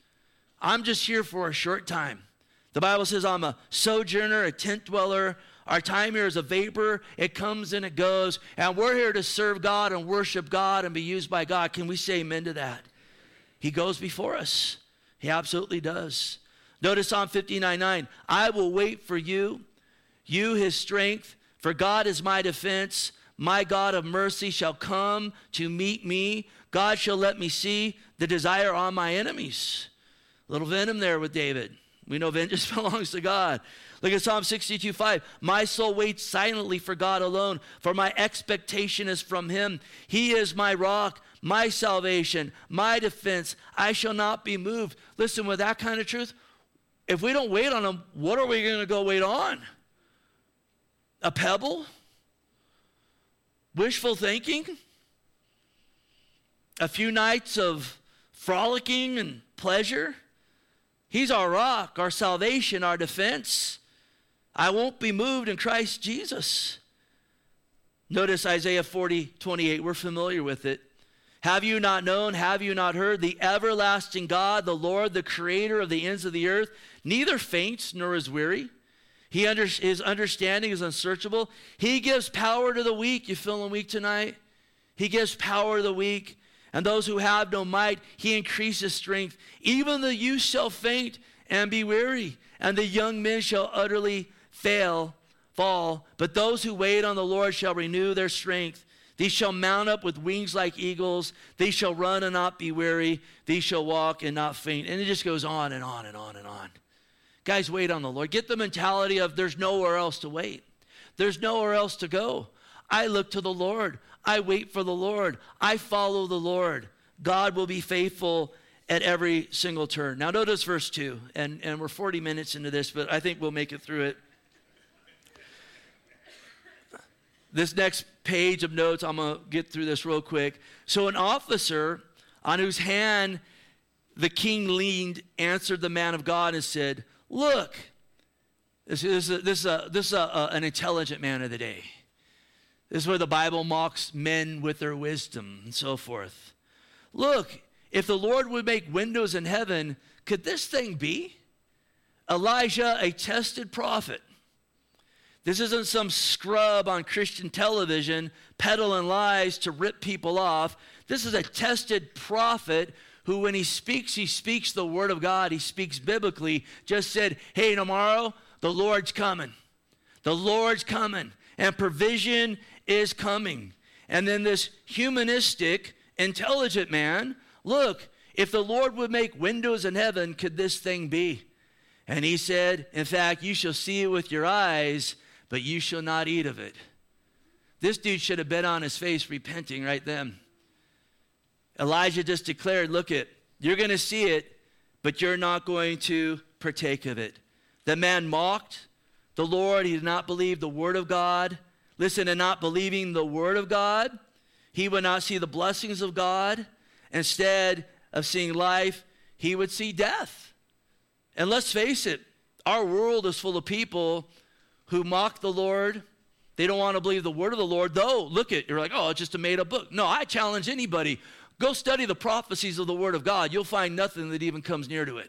I'm just here for a short time. The Bible says I'm a sojourner, a tent dweller. Our time here is a vapor. It comes and it goes. And we're here to serve God and worship God and be used by God. Can we say amen to that? He goes before us. He absolutely does. Notice Psalm fifty-nine nine. I will wait for you, you his strength, for God is my defense. My God of mercy shall come to meet me. God shall let me see the desire on my enemies. A little venom there with David. We know vengeance belongs to God. Look at Psalm sixty-two five. My soul waits silently for God alone, for my expectation is from him. He is my rock, my salvation, my defense. I shall not be moved. Listen, with that kind of truth, if we don't wait on him, what are we going to go wait on? A pebble? Wishful thinking? A few nights of frolicking and pleasure? He's our rock, our salvation, our defense. I won't be moved in Christ Jesus. Notice Isaiah forty twenty-eight. We're familiar with it. Have you not known, have you not heard? The everlasting God, the Lord, the creator of the ends of the earth, neither faints nor is weary. He under, his understanding is unsearchable. He gives power to the weak. You feeling weak tonight? He gives power to the weak. And those who have no might, he increases strength. Even the youth shall faint and be weary, and the young men shall utterly fail, fall. But those who wait on the Lord shall renew their strength. These shall mount up with wings like eagles. These shall run and not be weary. These shall walk and not faint. And it just goes on and on and on and on. Guys, wait on the Lord. Get the mentality of there's nowhere else to wait. There's nowhere else to go. I look to the Lord. I wait for the Lord. I follow the Lord. God will be faithful at every single turn. Now notice verse two. And, and we're forty minutes into this, but I think we'll make it through it. This next page of notes, I'm going to get through this real quick. So an officer on whose hand the king leaned answered the man of God and said, look, this is, a, this is, a, this is a, a, an intelligent man of the day. This is where the Bible mocks men with their wisdom and so forth. Look, if the Lord would make windows in heaven, could this thing be? Elijah, a tested prophet. This isn't some scrub on Christian television peddling lies to rip people off. This is a tested prophet who, when he speaks, he speaks the word of God. He speaks biblically. Just said, hey, tomorrow, the Lord's coming. The Lord's coming. And provision is coming. And then this humanistic, intelligent man, look, if the Lord would make windows in heaven, could this thing be? And he said, in fact, you shall see it with your eyes, but you shall not eat of it. This dude should have been on his face repenting right then. Elijah just declared, look it, you're going to see it, but you're not going to partake of it. The man mocked the Lord. He did not believe the word of God. Listen, and not believing the word of God, he would not see the blessings of God. Instead of seeing life, he would see death. And let's face it, our world is full of people who mock the Lord. They don't want to believe the word of the Lord. Though, look at, you're like, oh, it's just a made up book. No, I challenge anybody. Go study the prophecies of the word of God. You'll find nothing that even comes near to it.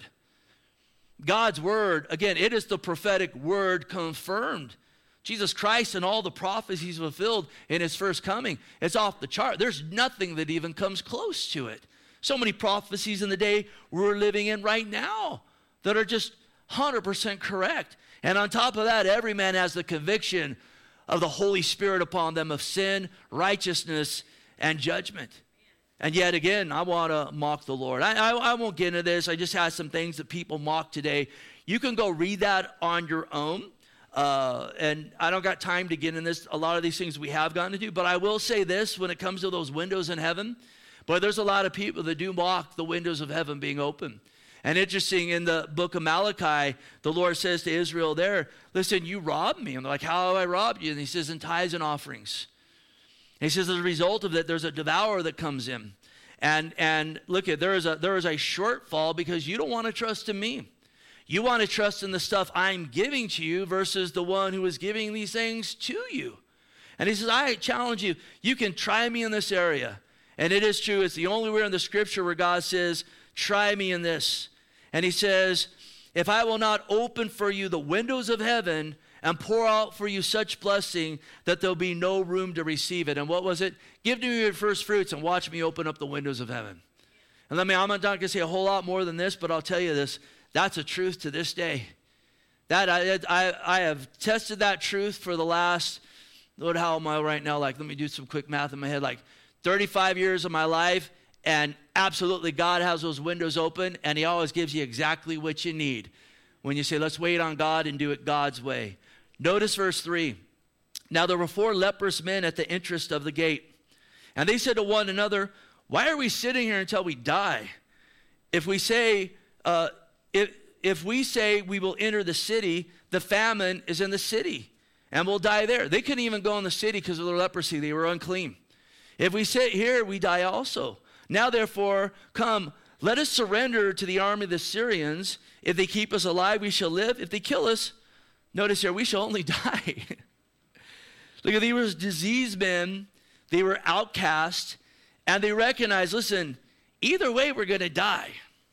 God's word, again, it is the prophetic word confirmed. Jesus Christ and all the prophecies fulfilled in his first coming. It's off the chart. There's nothing that even comes close to it. So many prophecies in the day we're living in right now that are just one hundred percent correct. And on top of that, every man has the conviction of the Holy Spirit upon them of sin, righteousness, and judgment. And yet again, I want to mock the Lord. I, I, I won't get into this. I just have some things that people mock today. You can go read that on your own. Uh, and I don't got time to get in this. A lot of these things we have gotten to do. But I will say this when it comes to those windows in heaven. But there's a lot of people that do mock the windows of heaven being open. And interesting, in the book of Malachi, the Lord says to Israel there, listen, you robbed me. And they're like, how have I robbed you? And he says, in tithes and offerings. And he says, as a result of that, there's a devourer that comes in. And and look at, there is a there is a shortfall because you don't want to trust in me. You want to trust in the stuff I'm giving to you versus the one who is giving these things to you. And he says, I challenge you, you can try me in this area. And it is true, it's the only word in the scripture where God says, try me in this. And he says, if I will not open for you the windows of heaven and pour out for you such blessing that there'll be no room to receive it. And what was it? Give me your first fruits and watch me open up the windows of heaven. And let me, I'm not going to say a whole lot more than this, but I'll tell you this. That's a truth to this day. That I, I, I have tested that truth for the last, Lord, how am I right now? Like, let me do some quick math in my head. Like thirty-five years of my life. And absolutely, God has those windows open, and he always gives you exactly what you need when you say, let's wait on God and do it God's way. Notice verse three. Now there were four leprous men at the entrance of the gate, and they said to one another, why are we sitting here until we die? If we say, uh, if, if we say we will enter the city, the famine is in the city, and we'll die there. They couldn't even go in the city because of their leprosy. They were unclean. If we sit here, we die also. Now, therefore, come, let us surrender to the army of the Syrians. If they keep us alive, we shall live. If they kill us, notice here, we shall only die. Look at, these were diseased men. They were outcast. And they recognized, listen, either way, we're going to die.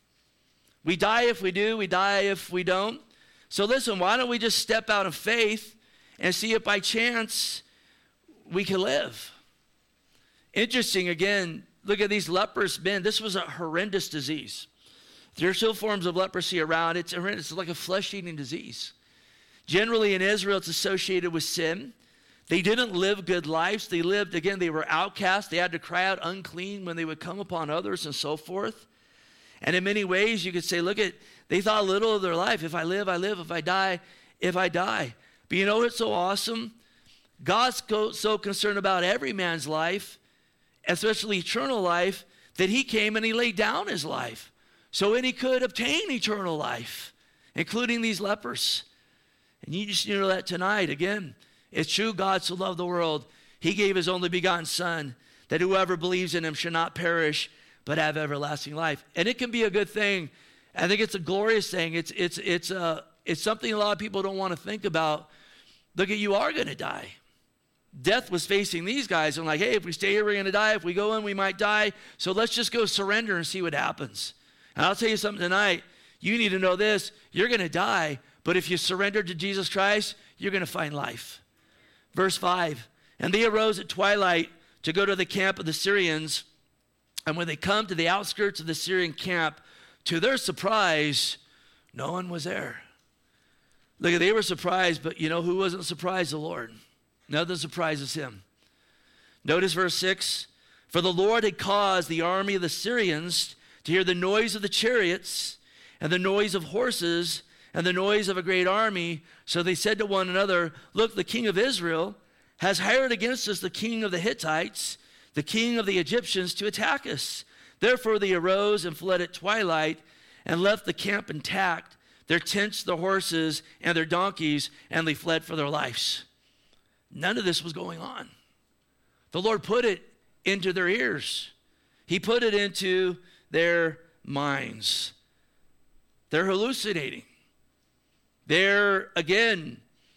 We die if we do. We die if we don't. So listen, why don't we just step out of faith and see if by chance we can live? Interesting, again, look at these lepers, men. This was a horrendous disease. There's still forms of leprosy around. It's horrendous. It's like a flesh-eating disease. Generally in Israel, it's associated with sin. They didn't live good lives. They lived, again, they were outcasts. They had to cry out unclean when they would come upon others and so forth. And in many ways, you could say, look at, they thought little of their life. If I live, I live. If I die, if I die. But you know what's so awesome? God's so concerned about every man's life, especially eternal life, that he came and he laid down his life so that he could obtain eternal life, including these lepers. And you just know that tonight. Again, it's true, God so loved the world. He gave his only begotten son, that whoever believes in him should not perish, but have everlasting life. And it can be a good thing. I think it's a glorious thing. It's, it's, it's, uh, it's something a lot of people don't want to think about. Look at, you are going to die. Death was facing these guys. And like, hey, if we stay here, we're going to die. If we go in, we might die. So let's just go surrender and see what happens. And I'll tell you something tonight. You need to know this. You're going to die. But if you surrender to Jesus Christ, you're going to find life. Verse five, and they arose at twilight to go to the camp of the Syrians. And when they come to the outskirts of the Syrian camp, to their surprise, no one was there. Look, they were surprised, but you know who wasn't surprised? The Lord. Nothing surprises him. Notice verse six. For the Lord had caused the army of the Syrians to hear the noise of the chariots and the noise of horses and the noise of a great army. So they said to one another, look, the king of Israel has hired against us the king of the Hittites, the king of the Egyptians, to attack us. Therefore they arose and fled at twilight and left the camp intact, their tents, their horses, and their donkeys, and they fled for their lives. None of this was going on. The Lord put it into their ears. He put it into their minds. They're hallucinating. They're, again,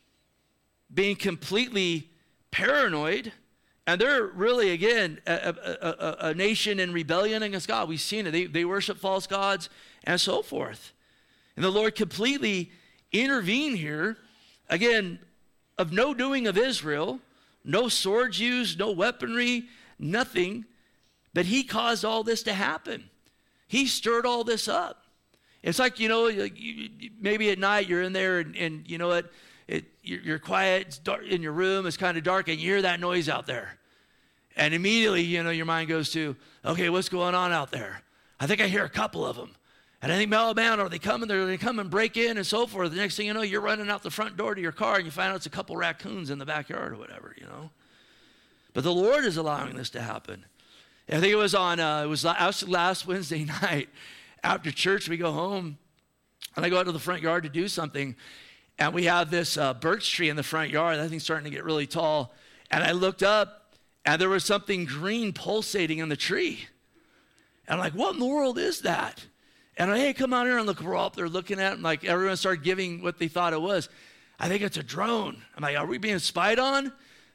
being completely paranoid. And they're really, again, a, a, a, a nation in rebellion against God. We've seen it. They, they worship false gods and so forth. And the Lord completely intervened here. Again, of no doing of Israel, no swords used, no weaponry, nothing. But he caused all this to happen. He stirred all this up. It's like, you know, maybe at night you're in there and, and you know what, it, you're, you're quiet, it's dark in your room, it's kind of dark, and you hear that noise out there. And immediately, you know, your mind goes to, okay, what's going on out there? I think I hear a couple of them. And I think, oh man, are they coming? They're going to come and break in and so forth. The next thing you know, you're running out the front door to your car and you find out it's a couple raccoons in the backyard or whatever, you know. But the Lord is allowing this to happen. I think it was on, uh, it was last Wednesday night. After church, we go home, and I go out to the front yard to do something, and we have this uh, birch tree in the front yard. That thing's starting to get really tall. And I looked up, and there was something green pulsating in the tree. And I'm like, what in the world is that? And I, hey, come out here and look. We're all up there looking at it, and like everyone started giving what they thought it was. I think it's a drone. I'm like, are we being spied on?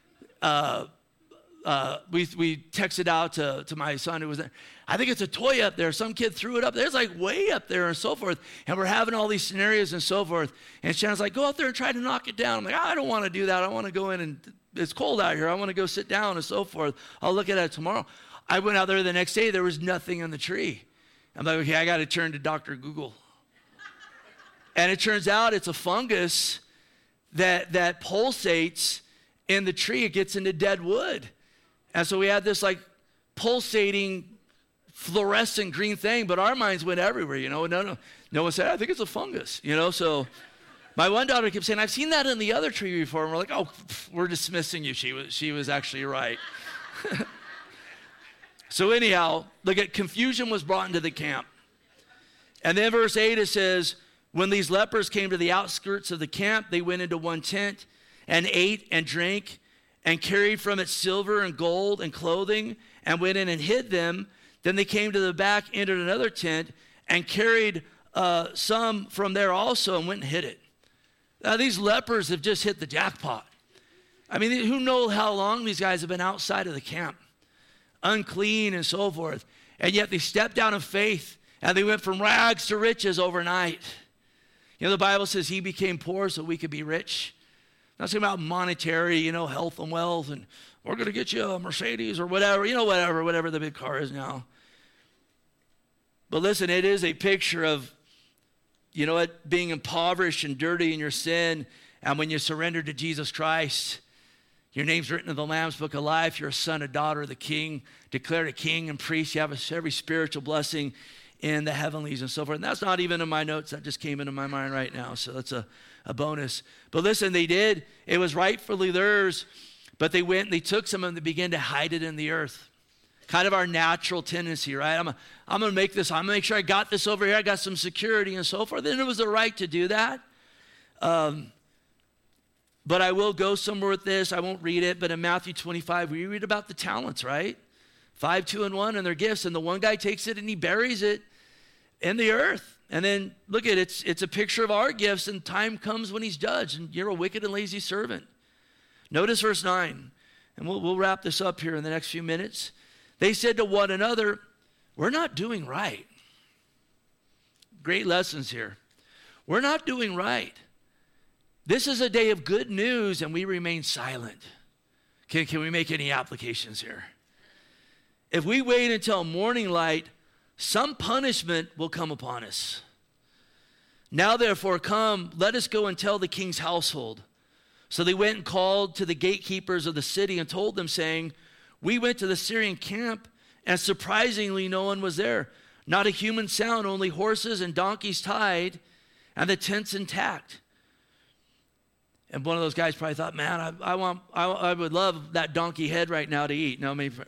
Uh, uh, we we texted out to, to my son who was there. I think it's a toy up there. Some kid threw it up there. It's like way up there and so forth. And we're having all these scenarios and so forth. And Shannon's like, go out there and try to knock it down. I'm like, I don't want to do that. I want to go in and it's cold out here. I want to go sit down and so forth. I'll look at it tomorrow. I went out there the next day. There was nothing in the tree. I'm like, okay, I got to turn to Doctor Google. And it turns out it's a fungus that, that pulsates in the tree. It gets into dead wood. And so we had this like pulsating fluorescent green thing, but our minds went everywhere, you know. No, no, no one said, I think it's a fungus, you know. So my one daughter kept saying, I've seen that in the other tree before. And we're like, oh, pff, we're dismissing you. She was, she was actually right. So anyhow, look at confusion was brought into the camp. And then verse eight, it says, when these lepers came to the outskirts of the camp, they went into one tent and ate and drank and carried from it silver and gold and clothing and went in and hid them. Then they came to the back, entered another tent, and carried uh, some from there also and went and hid it. Now, these lepers have just hit the jackpot. I mean, who knows how long these guys have been outside of the camp, unclean and so forth. And yet they stepped out in faith, and they went from rags to riches overnight. You know, the Bible says he became poor so we could be rich. Not talking about monetary, you know, health and wealth, and we're going to get you a Mercedes or whatever, you know, whatever, whatever the big car is now. But listen, it is a picture of, you know what, being impoverished and dirty in your sin. And when you surrender to Jesus Christ, your name's written in the Lamb's Book of Life. You're a son, a daughter of the King, declared a king and priest. You have a, every spiritual blessing in the heavenlies and so forth. And that's not even in my notes. That just came into my mind right now. So that's a, a bonus. But listen, they did. It was rightfully theirs. But they went and they took some and they began to hide it in the earth. Kind of our natural tendency, right? I'm, a, I'm going to make this, I'm going to make sure I got this over here. I got some security and so forth. And it was the right to do that. Um, but I will go somewhere with this. I won't read it. But in Matthew twenty-five, we read about the talents, right? Five, two, and one and their gifts. And the one guy takes it and he buries it in the earth. And then look at it. It's, it's a picture of our gifts, and time comes when he's judged. And you're a wicked and lazy servant. Notice verse nine, and we'll, we'll wrap this up here in the next few minutes. They said to one another, we're not doing right. Great lessons here. We're not doing right. This is a day of good news, and we remain silent. Can, can we make any applications here? If we wait until morning light, some punishment will come upon us. Now therefore come, let us go and tell the king's household. So they went and called to the gatekeepers of the city and told them, saying, we went to the Syrian camp, and surprisingly no one was there. Not a human sound, only horses and donkeys tied, and the tents intact. And one of those guys probably thought, man, I, I want, I, I would love that donkey head right now to eat. No, maybe.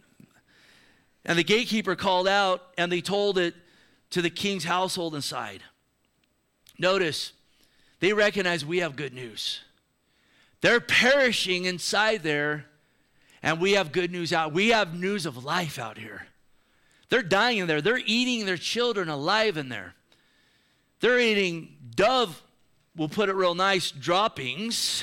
And the gatekeeper called out, and they told it to the king's household inside. Notice, they recognize we have good news. They're perishing inside there, and we have good news out. We have news of life out here. They're dying in there. They're eating their children alive in there. They're eating dove, we'll put it real nice, droppings.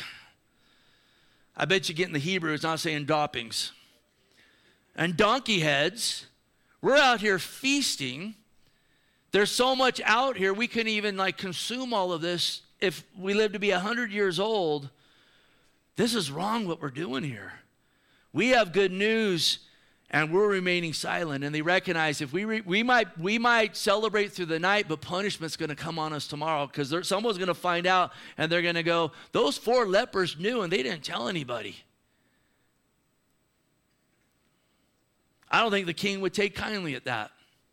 I bet you get in the Hebrew, it's not saying droppings. And donkey heads. We're out here feasting. There's so much out here, we couldn't even like consume all of this. If we live to be one hundred years old, this is wrong what we're doing here. We have good news, and we're remaining silent. And they recognize if we re, we might we might celebrate through the night, but punishment's going to come on us tomorrow, because someone's going to find out, and they're going to go, those four lepers knew, and they didn't tell anybody. I don't think the king would take kindly at that.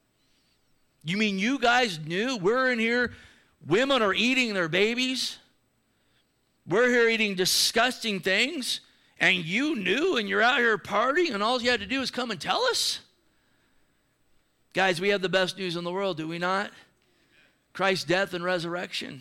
You mean you guys knew? We're in here, women are eating their babies. We're here eating disgusting things, and you knew, and you're out here partying, and all you had to do is come and tell us? Guys, we have the best news in the world, do we not? Christ's death and resurrection.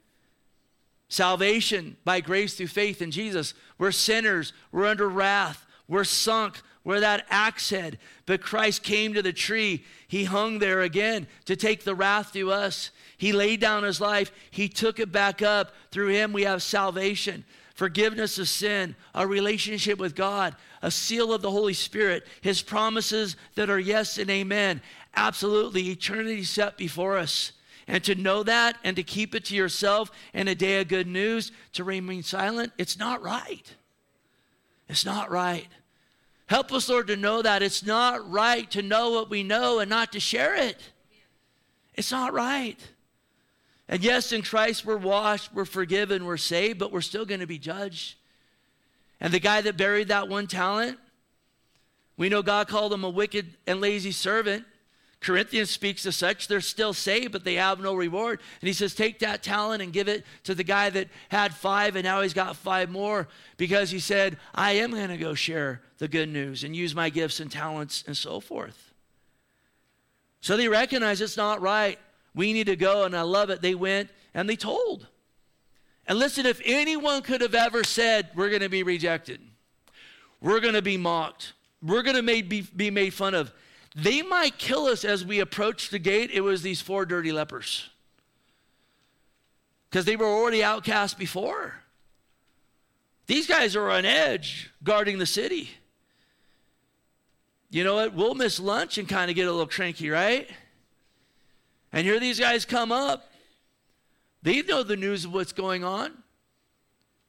Salvation by grace through faith in Jesus. We're sinners. We're under wrath. We're sunk. We're that axe head. But Christ came to the tree. He hung there again to take the wrath to us. He laid down his life. He took it back up. Through him we have salvation, forgiveness of sin, a relationship with God, a seal of the Holy Spirit, his promises that are yes and amen. Absolutely, eternity set before us. And to know that and to keep it to yourself in a day of good news, to remain silent, it's not right. It's not right. Help us, Lord, to know that it's not right to know what we know and not to share it. It's not right. And yes, in Christ we're washed, we're forgiven, we're saved, but we're still going to be judged. And the guy that buried that one talent, we know God called him a wicked and lazy servant. Corinthians speaks of such. They're still saved, but they have no reward. And he says, take that talent and give it to the guy that had five, and now he's got five more, because he said, I am going to go share the good news and use my gifts and talents and so forth. So they recognize it's not right. We need to go, and I love it. They went and they told. And listen, if anyone could have ever said, we're going to be rejected, we're going to be mocked, we're going to be, be made fun of, they might kill us as we approach the gate. It was these four dirty lepers, because they were already outcast before. These guys are on edge guarding the city. You know what? We'll miss lunch and kind of get a little cranky, right? And here these guys come up. They know the news of what's going on.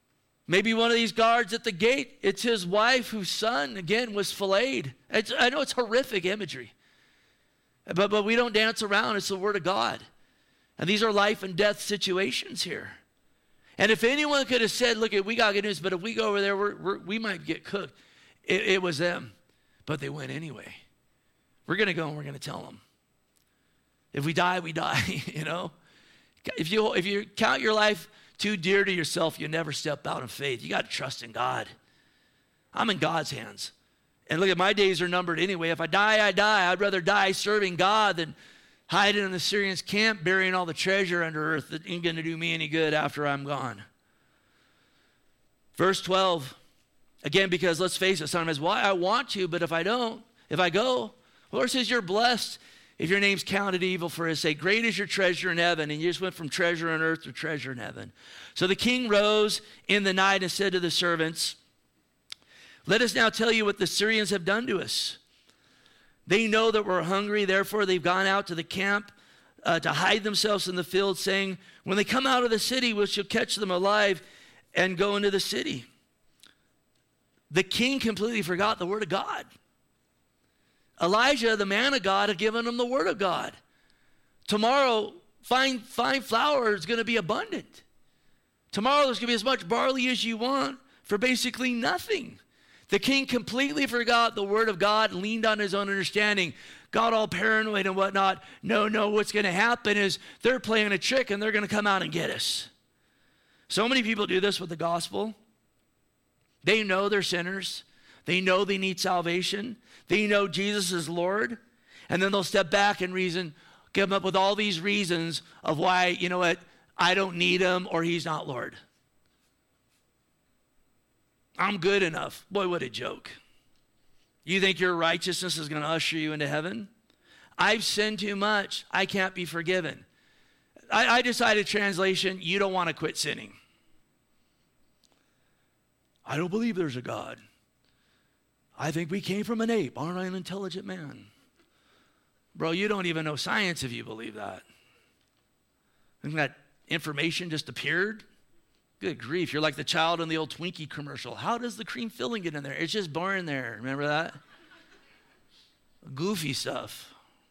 Maybe one of these guards at the gate, it's his wife whose son, again, was filleted. It's, I know it's horrific imagery. But, but we don't dance around. It's the word of God. And these are life and death situations here. And if anyone could have said, look, we got good news, but if we go over there, we're, we're, we might get cooked. It, it was them. But they went anyway. We're going to go and we're going to tell them. If we die, we die, you know. If you, if you count your life too dear to yourself, you never step out in faith. You got to trust in God. I'm in God's hands. And look, at my days are numbered anyway. If I die, I die. I'd rather die serving God than hiding in the Syrians' camp, burying all the treasure under earth that ain't going to do me any good after I'm gone. Verse twelve, again, because let's face it, sometimes, why I want to, but if I don't, if I go, the Lord says you're blessed if your name's counted evil for his sake. Great is your treasure in heaven. And you just went from treasure on earth to treasure in heaven. So the king rose in the night and said to the servants, let us now tell you what the Syrians have done to us. They know that we're hungry, therefore they've gone out to the camp uh, to hide themselves in the field, saying, when they come out of the city, we shall catch them alive and go into the city. The king completely forgot the word of God. Elijah, the man of God, had given him the word of God. Tomorrow, fine, fine flour is going to be abundant. Tomorrow, there's going to be as much barley as you want for basically nothing. The king completely forgot the word of God and leaned on his own understanding, got all paranoid and whatnot. No, no, what's going to happen is they're playing a trick and they're going to come out and get us. So many people do this with the gospel. They know they're sinners. They know they need salvation. They know Jesus is Lord. And then they'll step back and reason, come up with all these reasons of why, you know what, I don't need him or he's not Lord. I'm good enough. Boy, what a joke. You think your righteousness is going to usher you into heaven? I've sinned too much. I can't be forgiven. I, I decided, translation, you don't want to quit sinning. I don't believe there's a God. I think we came from an ape. Aren't I an intelligent man? Bro, you don't even know science if you believe that. Think that information just appeared? Good grief, you're like the child in the old Twinkie commercial. How does the cream filling get in there? It's just born there. Remember that? Goofy stuff.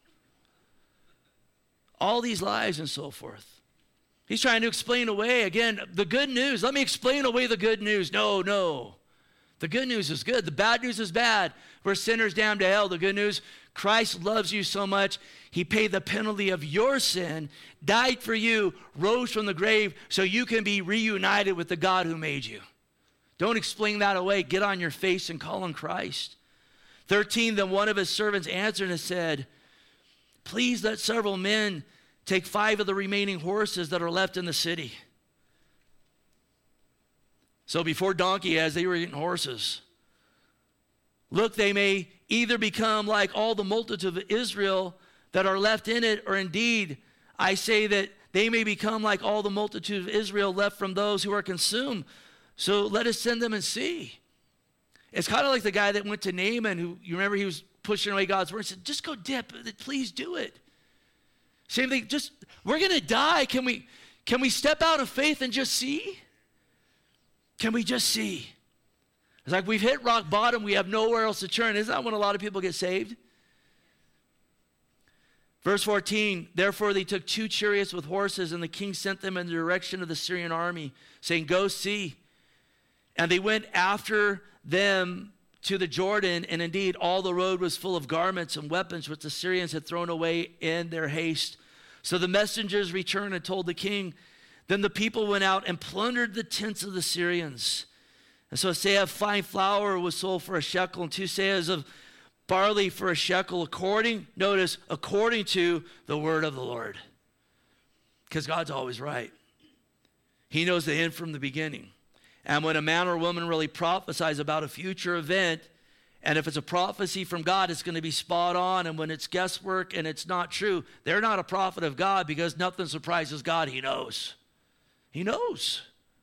All these lies and so forth. He's trying to explain away, again, the good news. Let me explain away the good news. No, no. The good news is good. The bad news is bad. We're sinners damned to hell. The good news, Christ loves you so much, he paid the penalty of your sin, died for you, rose from the grave so you can be reunited with the God who made you. Don't explain that away. Get on your face and call on Christ. thirteen, then one of his servants answered and said, please let several men take five of the remaining horses that are left in the city. So before donkey heads, they were getting horses. Look, they may either become like all the multitude of Israel that are left in it, or indeed, I say that they may become like all the multitude of Israel left from those who are consumed. So let us send them and see. It's kind of like the guy that went to Naaman, who, you remember, he was pushing away God's word and said, just go dip, please do it. Same thing, just, we're going to die. Can we, can we step out of faith and just see? Can we just see? It's like we've hit rock bottom. We have nowhere else to turn. Isn't that when a lot of people get saved? Verse fourteen, therefore they took two chariots with horses, and the king sent them in the direction of the Syrian army, saying, go see. And they went after them to the Jordan, and indeed all the road was full of garments and weapons which the Syrians had thrown away in their haste. So the messengers returned and told the king. Then the people went out and plundered the tents of the Syrians. And so a seah of fine flour was sold for a shekel, and two seahs of barley for a shekel, according, notice, according to the word of the Lord. Because God's always right. He knows the end from the beginning. And when a man or woman really prophesies about a future event, and if it's a prophecy from God, it's going to be spot on. And when it's guesswork and it's not true, they're not a prophet of God, because nothing surprises God. He knows. He knows.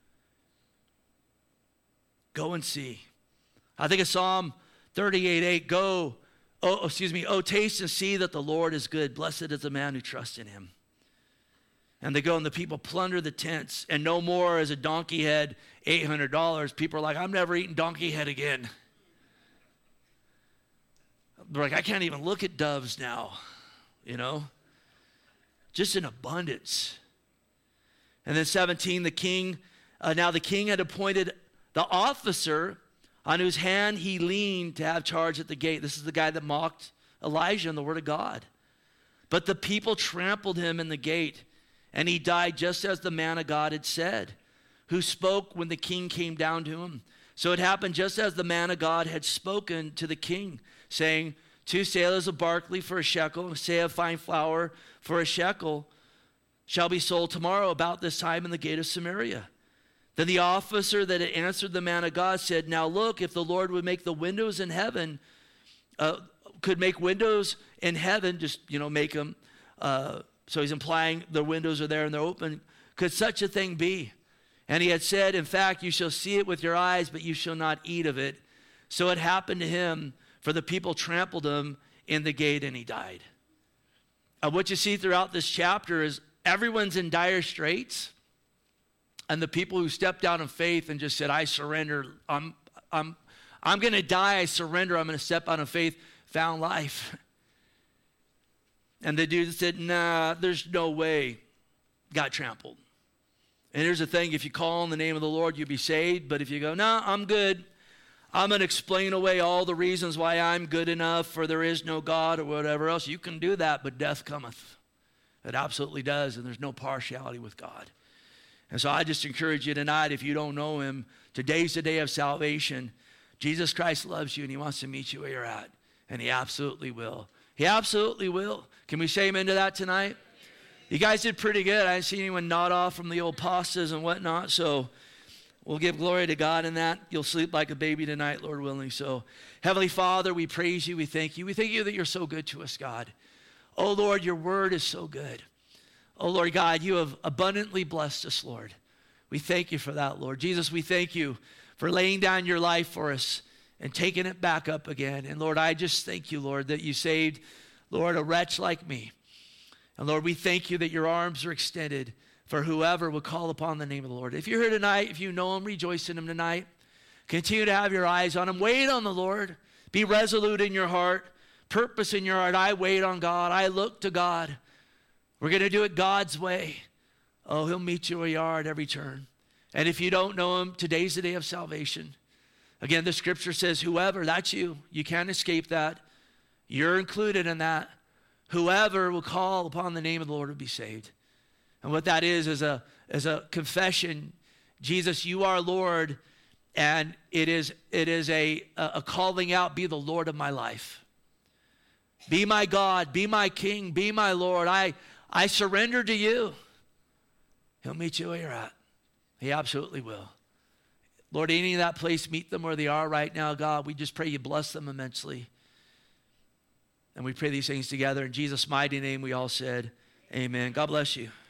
Go and see. I think of Psalm thirty-eight eight. Go, oh, excuse me, oh, taste and see that the Lord is good. Blessed is the man who trusts in him. And they go and the people plunder the tents. And no more is a donkey head eight hundred dollars. People are like, I'm never eating donkey head again. They're like, I can't even look at doves now, you know. Just in abundance. And then seventeen, the king, uh, now the king had appointed the officer on whose hand he leaned to have charge at the gate. This is the guy that mocked Elijah and the word of God. But the people trampled him in the gate, and he died just as the man of God had said, who spoke when the king came down to him. So it happened just as the man of God had spoken to the king, saying, two sailors of barley for a shekel, and a seah of fine flour for a shekel shall be sold tomorrow about this time in the gate of Samaria. Then the officer that had answered the man of God said, now look, if the Lord would make the windows in heaven, uh, could make windows in heaven, just, you know, make them, uh, so he's implying the windows are there and they're open. Could such a thing be? And he had said, in fact, you shall see it with your eyes, but you shall not eat of it. So it happened to him, for the people trampled him in the gate and he died. Uh, what you see throughout this chapter is everyone's in dire straits. And the people who stepped out in faith and just said, I surrender, I'm, I'm, I'm going to die, I surrender, I'm going to step out in faith, found life. And the dude said, nah, there's no way, got trampled. And here's the thing, if you call on the name of the Lord, you'll be saved. But if you go, no, nah, I'm good, I'm going to explain away all the reasons why I'm good enough, or there is no God, or whatever else, you can do that, but death cometh. It absolutely does, and there's no partiality with God. And so I just encourage you tonight, if you don't know him, today's the day of salvation. Jesus Christ loves you, and he wants to meet you where you're at. And he absolutely will. He absolutely will. Can we say amen to that tonight? You guys did pretty good. I didn't see anyone nod off from the old pastas and whatnot. So we'll give glory to God in that. You'll sleep like a baby tonight, Lord willing. So Heavenly Father, we praise you. We thank you. We thank you that you're so good to us, God. Oh, Lord, your word is so good. Oh, Lord God, you have abundantly blessed us, Lord. We thank you for that, Lord. Jesus, we thank you for laying down your life for us and taking it back up again. And Lord, I just thank you, Lord, that you saved, Lord, a wretch like me. And Lord, we thank you that your arms are extended for whoever will call upon the name of the Lord. If you're here tonight, if you know him, rejoice in him tonight. Continue to have your eyes on him. Wait on the Lord. Be resolute in your heart. Purpose in your heart. I wait on God. I look to God. We're going to do it God's way. Oh, he'll meet you where you are at every turn. And if you don't know him, today's the day of salvation. Again, the scripture says, whoever, that's you. You can't escape that. You're included in that. Whoever will call upon the name of the Lord will be saved. And what that is, is a, is a confession. Jesus, you are Lord. And it is, it is a, a calling out, be the Lord of my life. Be my God, be my King, be my Lord. I, I surrender to you. He'll meet you where you're at. He absolutely will. Lord, any of that place, meet them where they are right now, God. We just pray you bless them immensely. And we pray these things together. In Jesus' mighty name, we all said, amen. God bless you.